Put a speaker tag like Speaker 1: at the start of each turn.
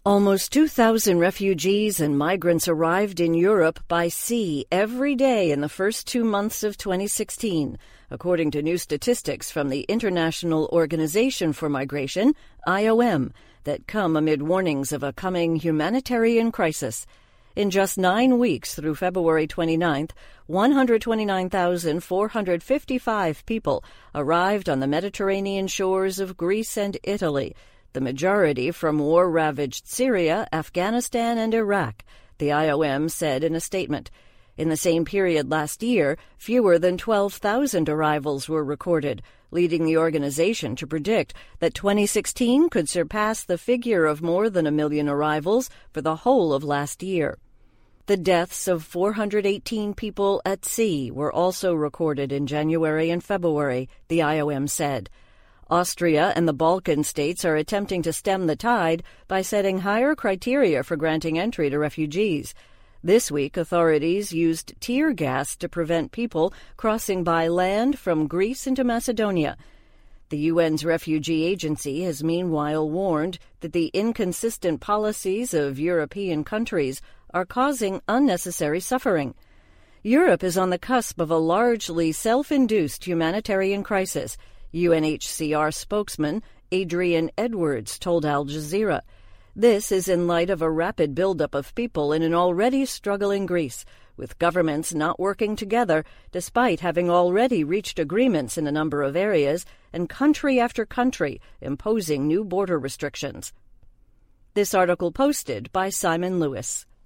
Speaker 1: Almost 2,000 refugees and migrants arrived in Europe by sea every day in the first 2 months of 2016, according to new statistics from the International Organization for Migration, IOM, that come amid warnings of a coming humanitarian crisis. In just 9 weeks through February 29th, 129,455 people arrived on the Mediterranean shores of Greece and Italy, the majority from war-ravaged Syria, Afghanistan, and Iraq, the IOM said in a statement. In the same period last year, fewer than 12,000 arrivals were recorded, leading the organization to predict that 2016 could surpass the figure of more than 1 million arrivals for the whole of last year. The deaths of 418 people at sea were also recorded in January and February, the IOM said. Austria and the Balkan states are attempting to stem the tide by setting higher criteria for granting entry to refugees. This week, authorities used tear gas to prevent people crossing by land from Greece into Macedonia. The UN's refugee agency has meanwhile warned that the inconsistent policies of European countries are causing unnecessary suffering. Europe is on the cusp of a largely self-induced humanitarian crisis, UNHCR spokesman Adrian Edwards told Al Jazeera. This is in light of a rapid buildup of people in an already struggling Greece, with governments not working together despite having already reached agreements in a number of areas and country after country imposing new border restrictions. This article posted by Simon Lewis.